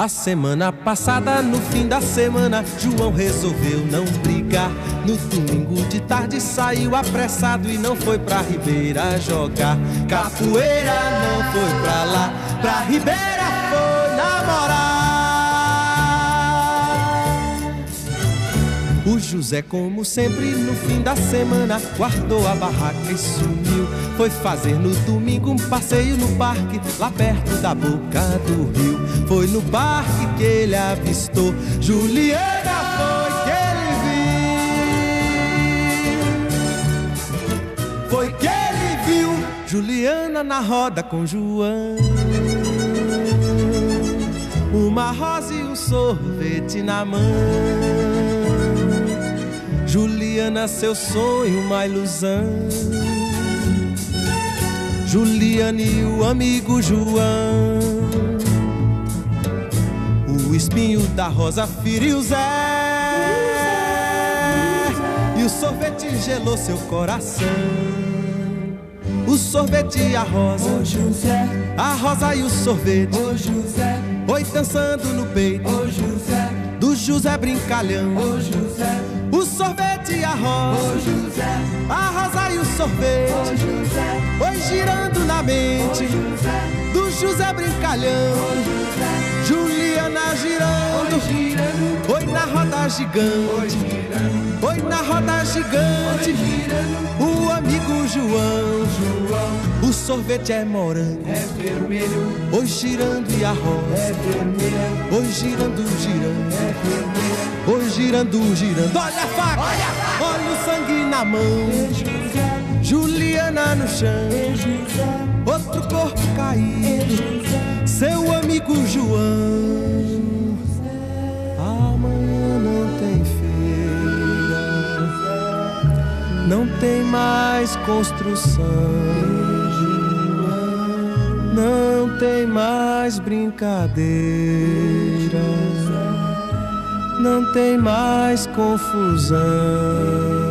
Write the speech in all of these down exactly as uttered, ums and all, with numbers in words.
A semana passada, no fim da semana, João resolveu não brigar. No domingo de tarde saiu apressado e não foi pra Ribeira jogar capoeira, não foi pra lá, pra Ribeira foi namorar. O José, como sempre, no fim da semana, guardou a barraca e sumiu. Foi fazer no domingo um passeio no parque, lá perto da boca do rio. Foi no parque que ele avistou Juliana, foi que ele viu. Foi que ele viu Juliana na roda com João. Uma rosa e um sorvete na mão. Juliana, seu sonho, uma ilusão. Juliana e o amigo João. O espinho da rosa feriu Zé, e o sorvete gelou seu coração. O sorvete e a rosa, ô José, a rosa e o sorvete, ô José, foi dançando no peito, ô José, do José brincalhão. ô José, o sorvete e a rosa, ô José, a rosa e o ô sorvete, José, foi girando na mente, ô José, do José brincalhão. ô José, Juliana girando, oi girando, foi na roda oi gigante, girando, foi na roda oi gigante, girando, o amigo João. João, O sorvete é morango, é vermelho, oi girando e a rosa, é vermelha, oi girando, girando, é vermelha, oi girando, girando. Olha a faca, olha a faca, olha o sangue na mão. é José, Juliana no chão, é José, outro corpo é caído, José, seu amigo João. Amanhã não tem feira, não tem mais construção, não tem mais brincadeira, não tem mais confusão.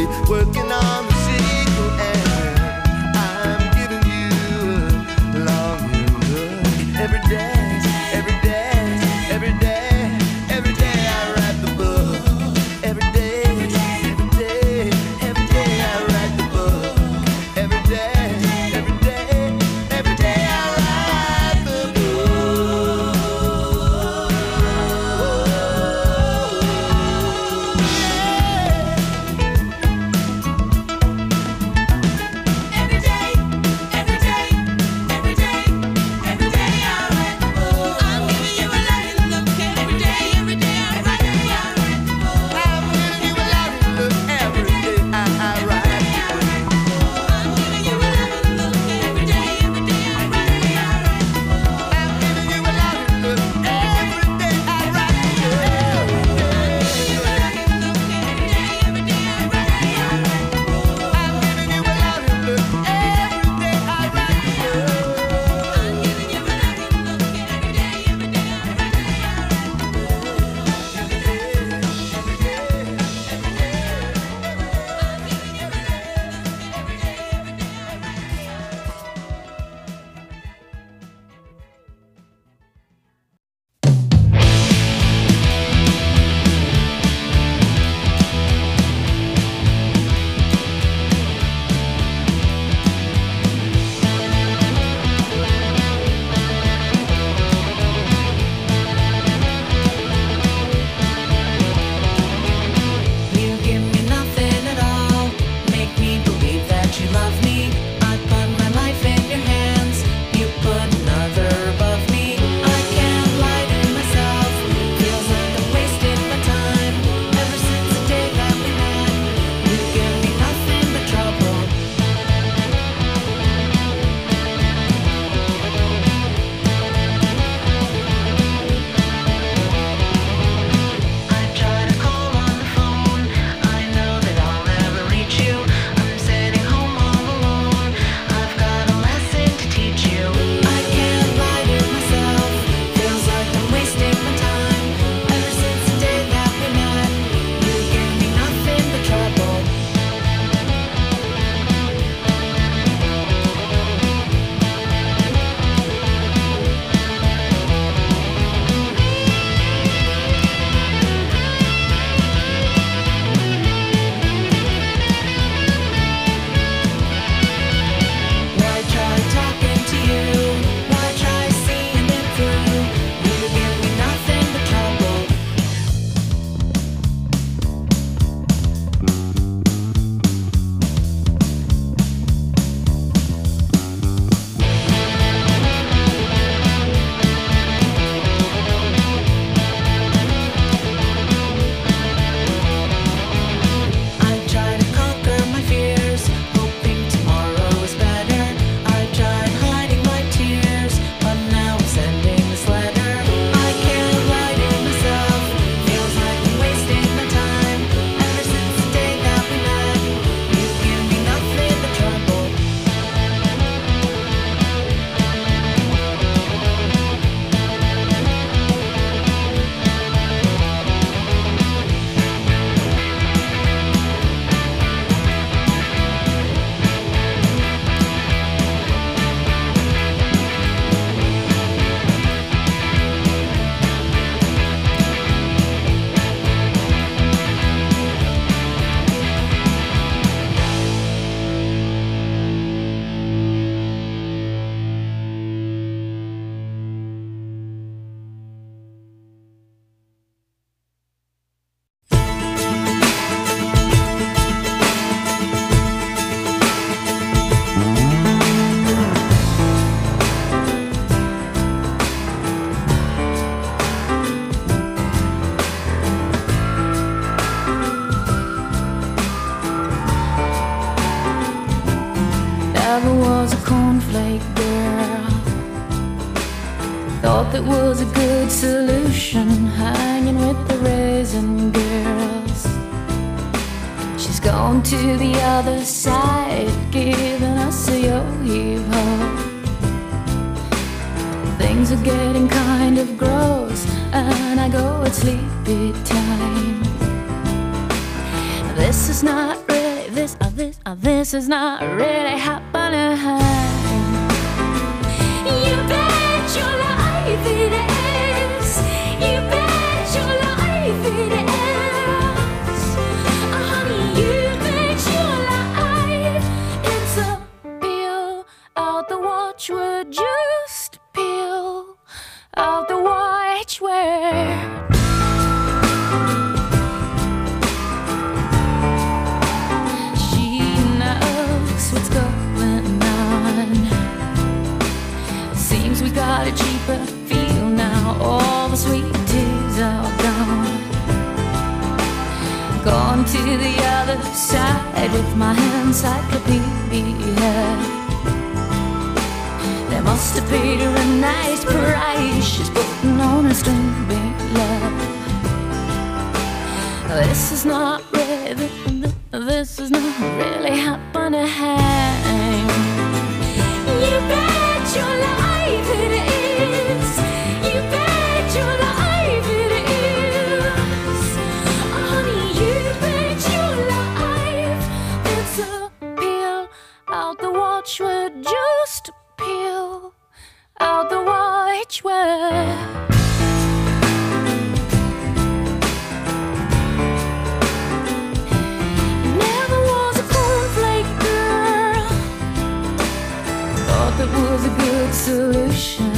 working on the sequel, and I'm giving you a longing look. Every day, every day, every day, every day I write the book. Every day, every day, every day I write the book. Every day, every day, every day I write the book. Every day, every day, every day, every day I write the book. I'm giving you a loving look. Every day, every day I write the book. I'm giving you a loving look. Every day I, I write the book. I'm giving you a loving look. Every day, every day I write the book. I'm giving you a loving look. Every day I write the book. Every day, every day I write the book. I'm giving you a loving look. Every day I write the book. I'm giving you a loving look. Every day, every day I write the You give me nothing at all, make me believe that you love me. I put my life in your hands, you put another above me. I can't lie to myself, feels like I'm wasting my time. Ever since the day that we met, you give me nothing but trouble. I try to call on the phone, I know that I'll never reach you. I'm sitting home all alone, I've got a lesson to teach you. I can't lie to myself, feels like I'm wasting my time. Ever since the day that we met, you gave me nothing but trouble. Why try talking to you? Why try seeing it through? You give me nothing but trouble. I try to conquer my fears, hoping tomorrow is better. I tried hiding my tears, but now I'm sending this letter. I can't lie to myself, feels like I'm wasting my time. Ever since the day that we met, you give me nothing but trouble. Never was a cornflake girl. Thought that was a good solution, hanging with the raisin girls. She's gone to the other side, giving us a yo-yo. Things are getting kind of gross, and I go at sleepy time. This is not really this, oh this, oh this is not really happening. You bet your life it is. You bet your life it is. Oh, honey, you bet your life it's a peel out the watchword. Just peel out the watchword. What's going on? Seems we got a cheaper feel now. All the sweet teas are gone. Gone to the other side with my encyclopedia. They must have paid her a nice price. She's putting on a string big love. This is not really, this is not really happening. You bet your life it is. You bet your life it is. Honey, you bet your life it's a peel out the watchword. Just peel out the watchword. That was a good solution.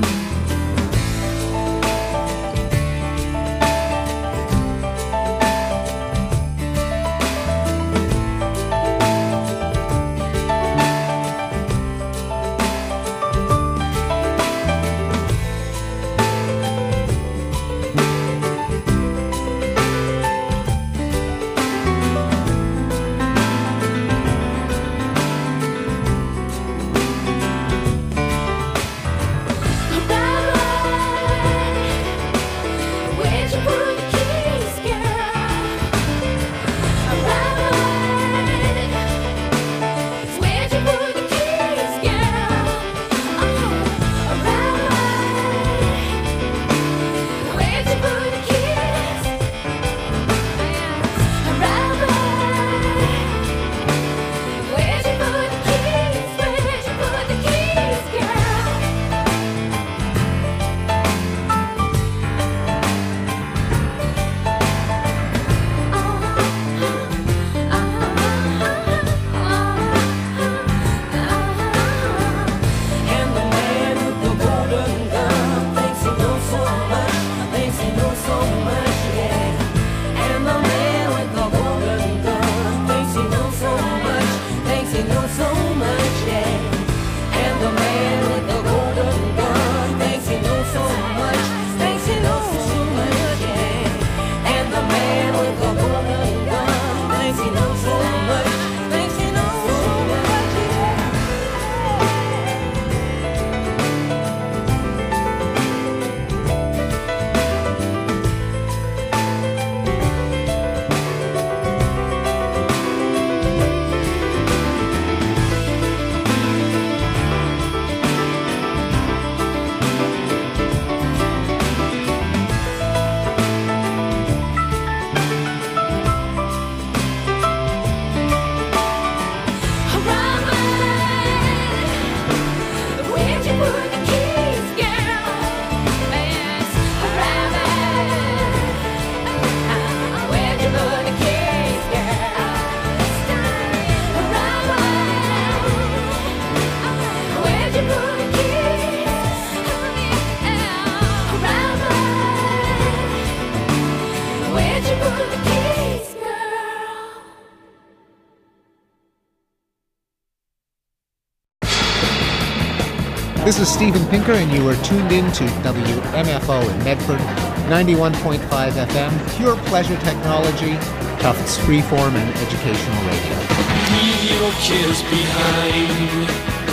This is Steven Pinker, and you are tuned in to W M F O in Medford, ninety-one point five F M, pure pleasure technology, Tufts freeform and educational radio. Leave your cares behind.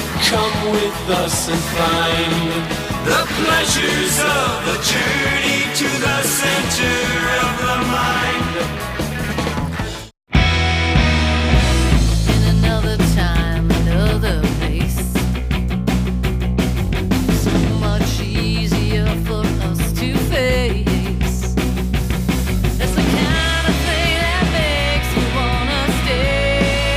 Come with us and find the pleasures of the journey to the center of the mind. It's the kind of thing that makes you wanna stay.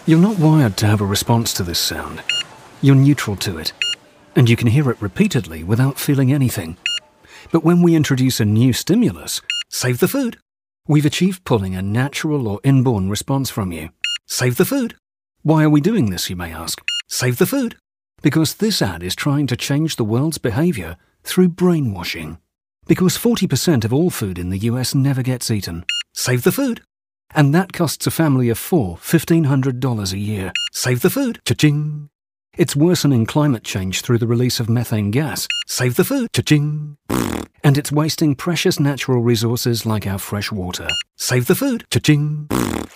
You're not wired to have a response to this sound. You're neutral to it, and you can hear it repeatedly without feeling anything. But when we introduce a new stimulus, save the food, we've achieved pulling a natural or inborn response from you. Save the food. Why are we doing this, you may ask? Save the food. Because this ad is trying to change the world's behaviour through brainwashing. Because forty percent of all food in the U S never gets eaten. Save the food. And that costs a family of four fifteen hundred dollars a year. Save the food. Cha-ching. It's worsening climate change through the release of methane gas. Save the food. Cha-ching. And it's wasting precious natural resources like our fresh water. Save the food. Cha-ching.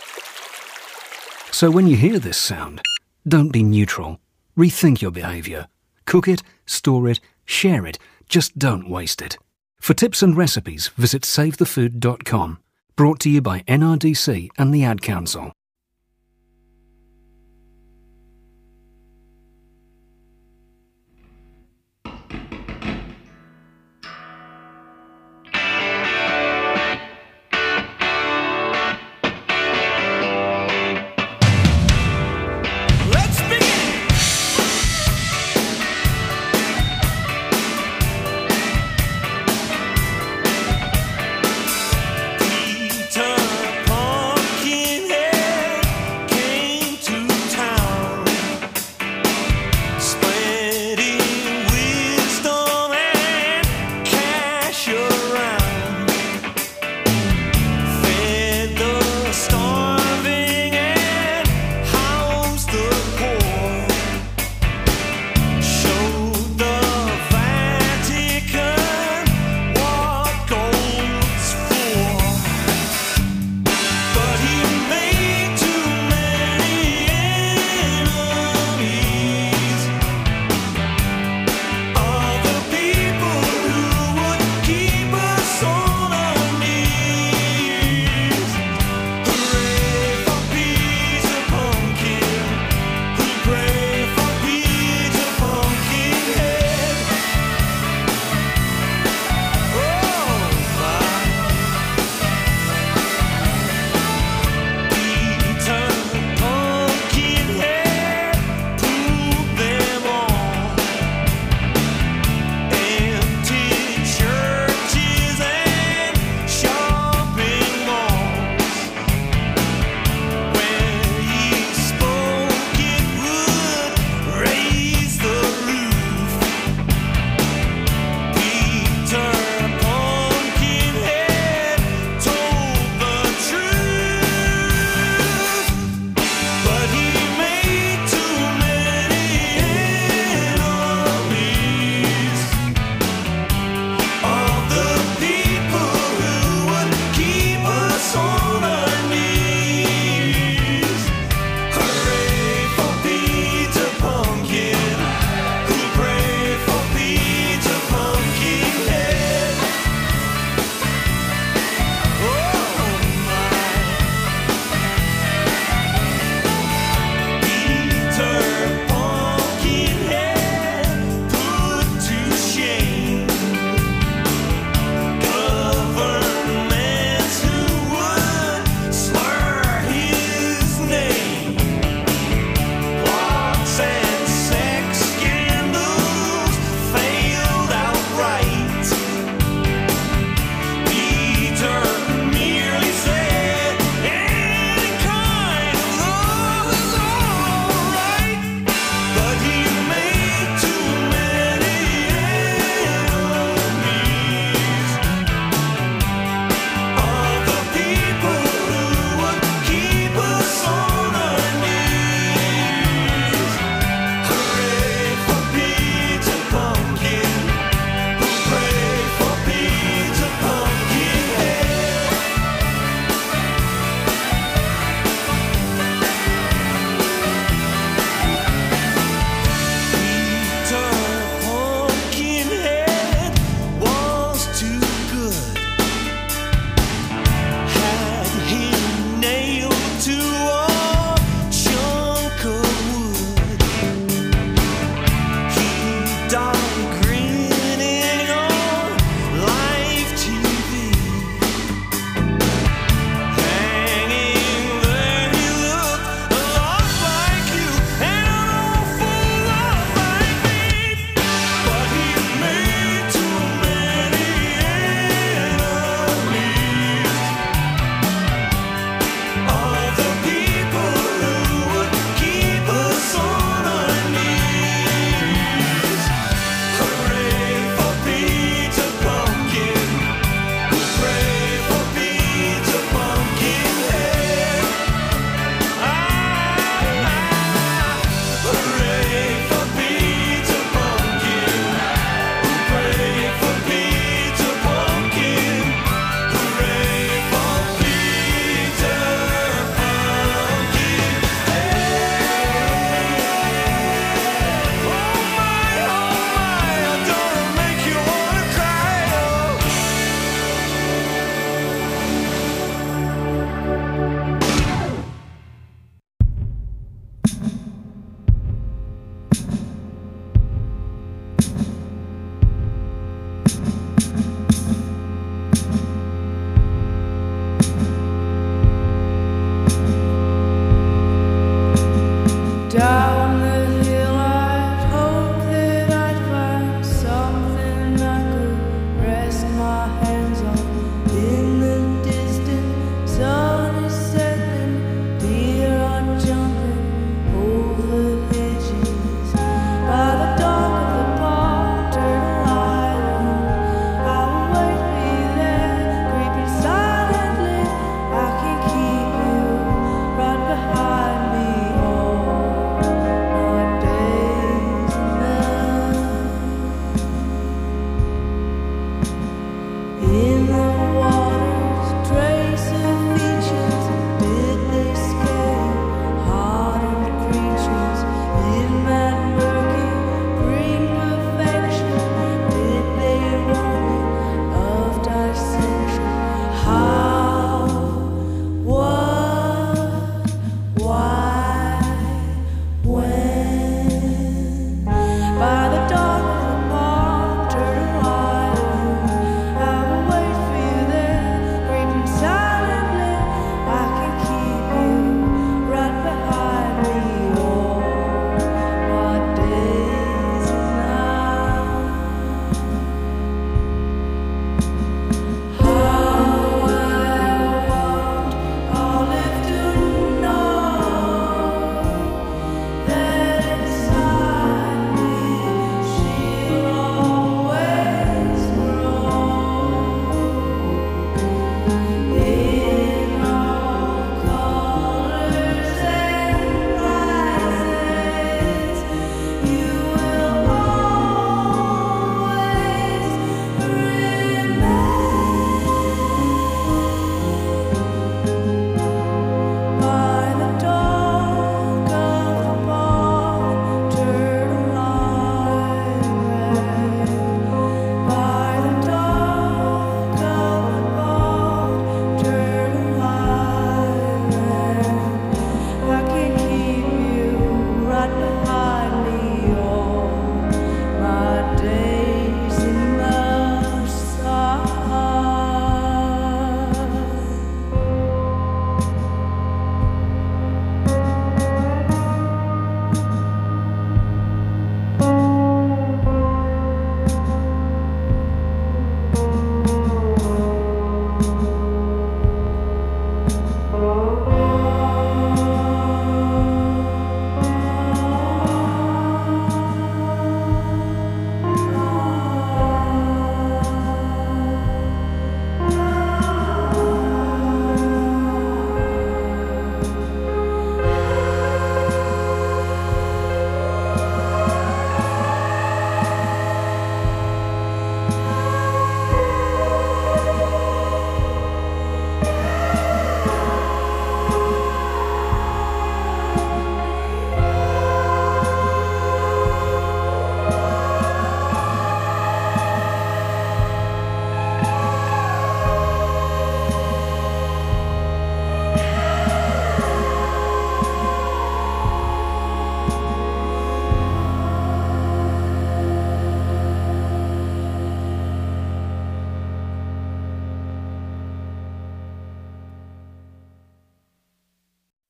So when you hear this sound, don't be neutral. Rethink your behaviour. Cook it, store it, share it. Just don't waste it. For tips and recipes, visit save the food dot com. Brought to you by N R D C and the Ad Council. Peter Pumpkinhead.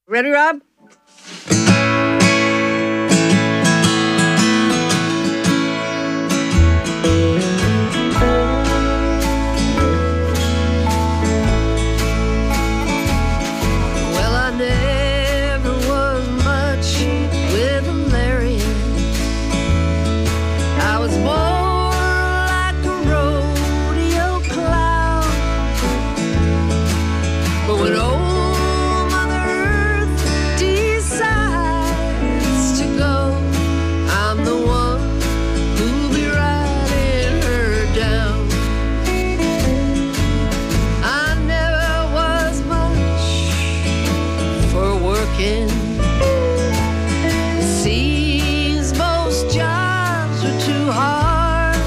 Ready, Rob? Well, I never was much with a lariat. I was more like a rodeo clown. But when old Mother Earth decides to go, I'm the one who'll be riding her down. I never was much for working. Seems most jobs are too hard.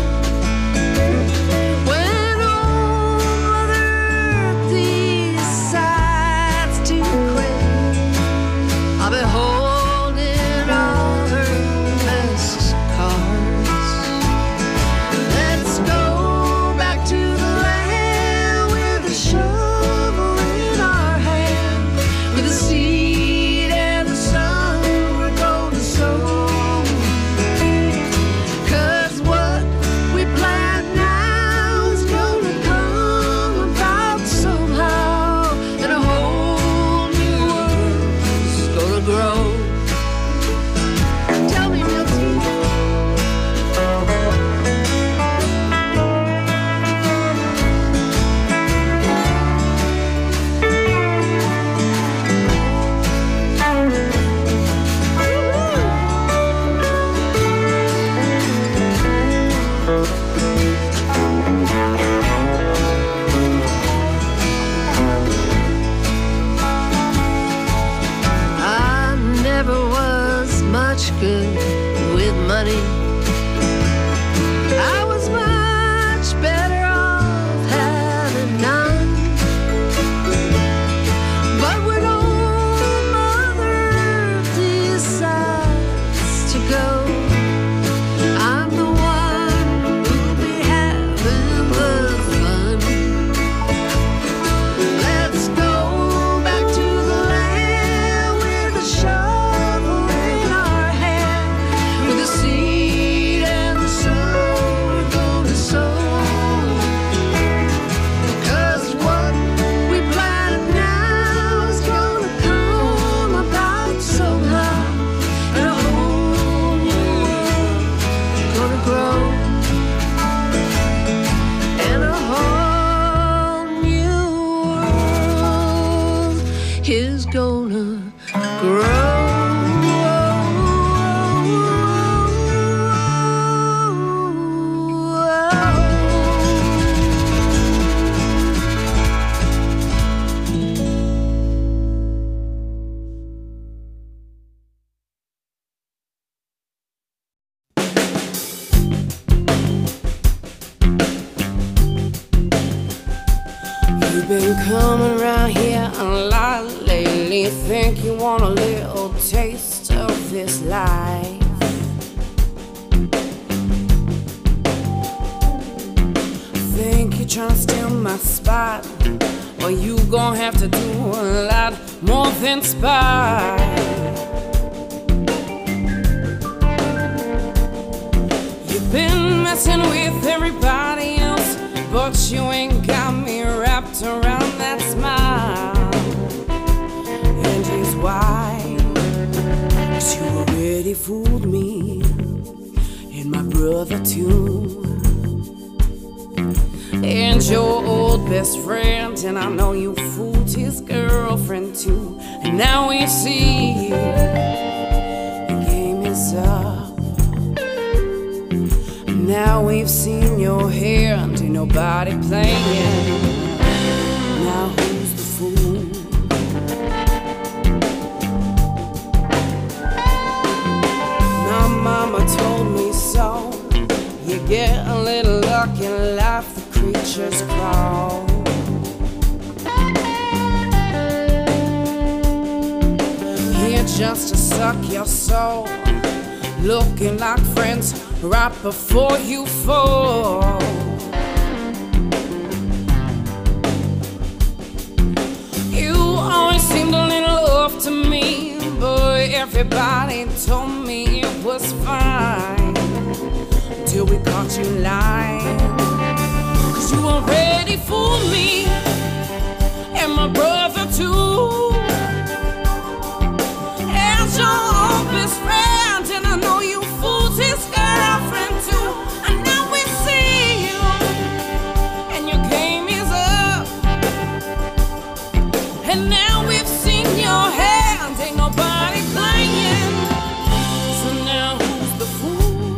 When old Mother Earth decides to quit, I'll be holding all her best cards. Let's go back to the land with a shovel in our hand, with the seed and the sun we're gonna sow. 'Cause what we plant now is gonna come about somehow, and a whole new world's gonna grow. Tell me, Milty. I never was much good with money. I was much better off having none. But when old Mother Earth decides to go, I'm the one who'll be having the fun. Let's go back to the land with a shovel in our hand, with the seed and the sun we're gonna sow. 'Cause what we plant now is gonna come about somehow, and a whole new world gonna grow, and a whole new world is gonna grow. You've been coming around here a lot lately. Think you want a little taste of this life. Think you're trying to steal my spot. Well, you gon' have to do a lot more than spy. You've been messing with everybody else, but you ain't got me wrapped around that smile. And here's why. 'Cause you already fooled me, and my brother too, and your old best friend. And I know you fooled his girlfriend too. And now we see the game is up. Now we've seen your hand, ain't nobody playing. Now who's the fool? My mama told me so. You get a little luck in life, the creatures crawl. Here just to suck your soul, looking like friends right before you fall. You always seemed a little off to me, Everybody told me it was fine till we caught you lying. Cause you already fooled me and my brother too. As your own best friend, and I know you fooled his girlfriend too. And now we see you and your game is up. And now we've seen your hands, ain't nobody playing. So now who's the fool?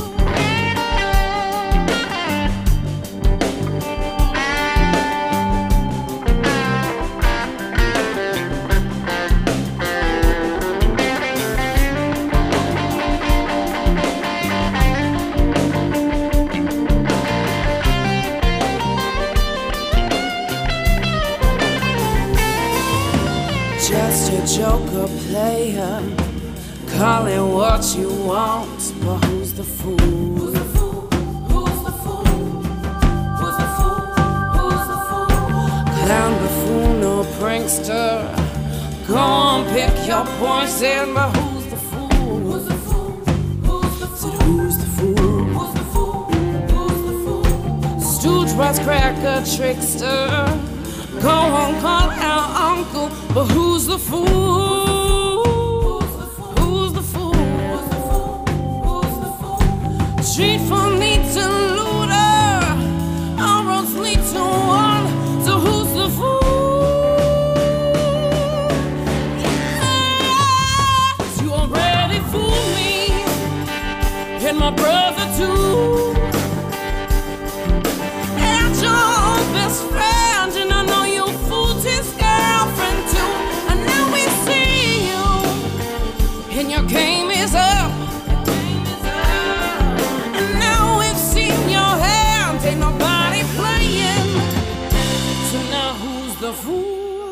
Just a joker player, call it what you want, but who's the fool? Who's the fool? Who's the fool? Who's the fool? Who's the fool? Clown, buffoon, or prankster, go on, pick your poison, but who's the fool? Who's the fool? Who's the fool? Who's the fool? Who's the fool? Who's the fool? Stooge, wisecracker, trickster, go on, call our uncle, but who's the fool? Who's the fool? Who's the fool? Who's the fool? Street from me to looter, all roads lead to one, so who's the fool? Yes, you already fooled me, and my brother too. And your own best friend, and I know you fooled his girlfriend too. And now we see you, and your game is up. And now we've seen your hands, ain't nobody playing. So now who's the fool?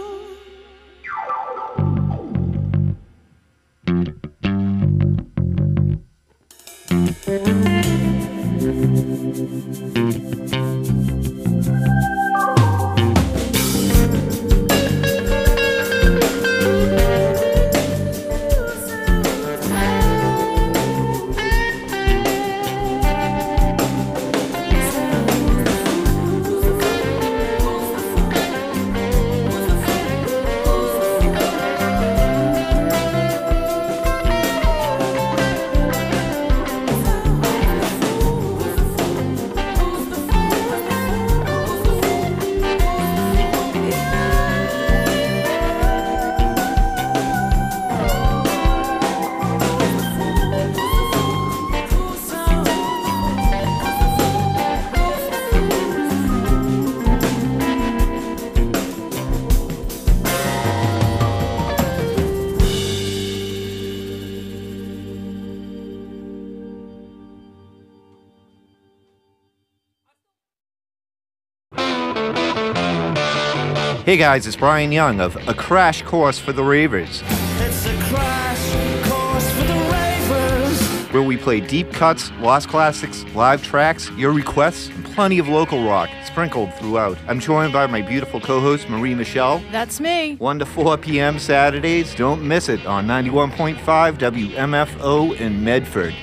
Hey guys, it's Brian Young of A Crash Course for the Ravers, It's a crash course for the ravers. where we play deep cuts, lost classics, live tracks, your requests, and plenty of local rock sprinkled throughout. I'm joined by my beautiful co-host Marie Michelle. That's me. one to four p.m. Saturdays. Don't miss it on ninety-one point five W M F O in Medford.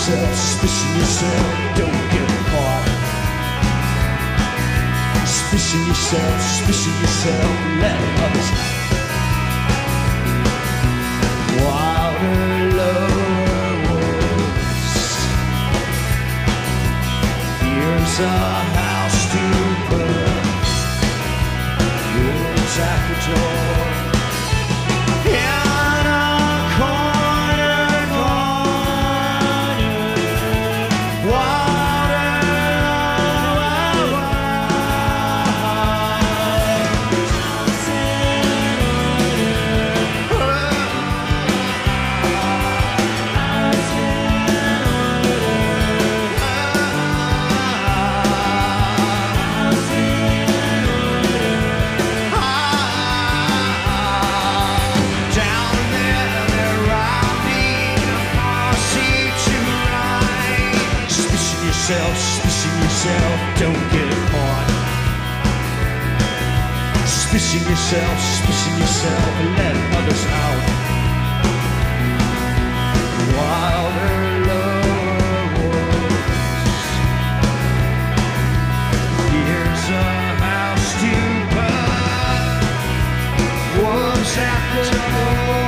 yourself, suspicion yourself, don't get caught. Suspicion yourself, suspicion yourself, let others wilder, lower woods. Here's a house to burn. Yours at the door. In a corner, corner, water, suspicion yourself, don't get caught. Suspicion yourself, suspicion yourself, and let others out. Wilder, lower woods. Here's a house to burn. Wolves at the door.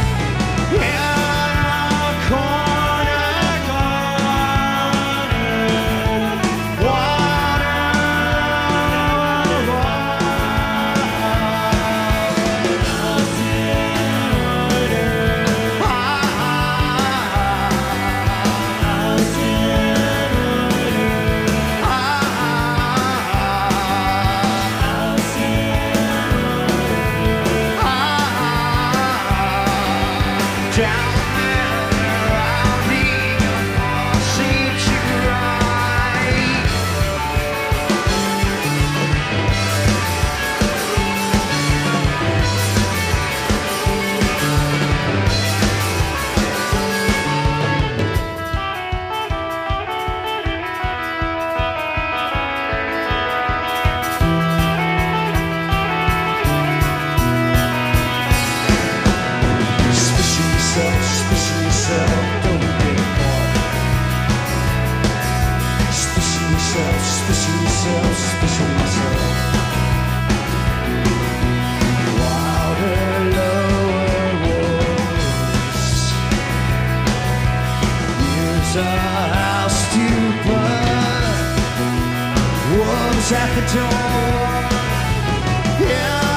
At the door, in a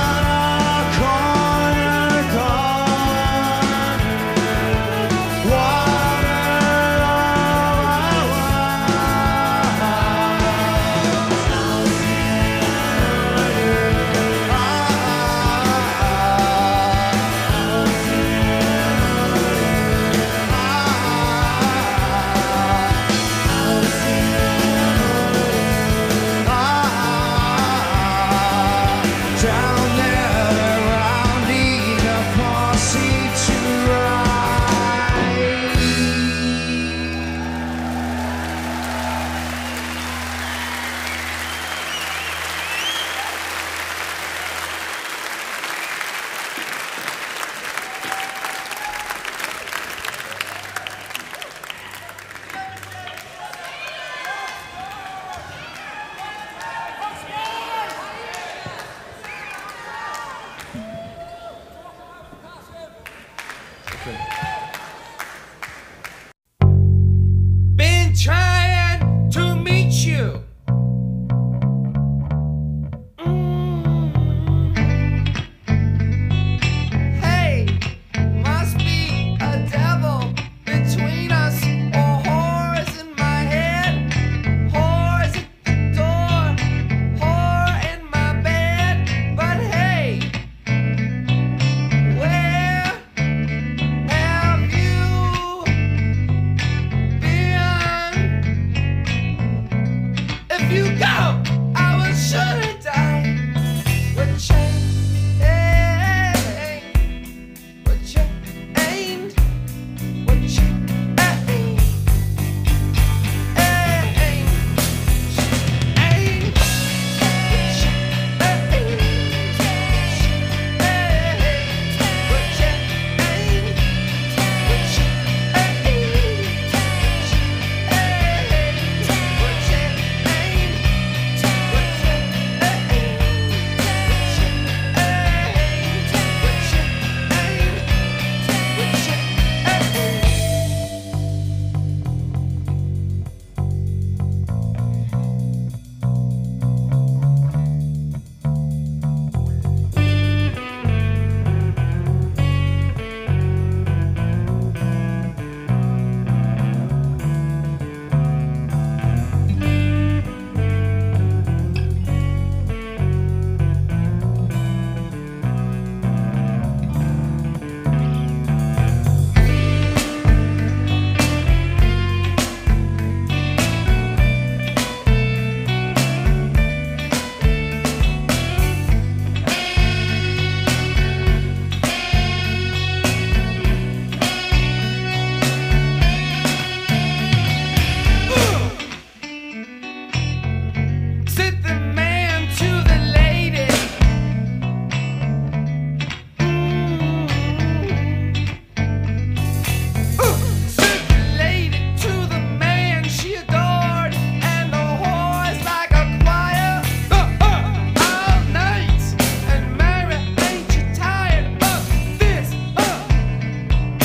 corner, corner, Okay.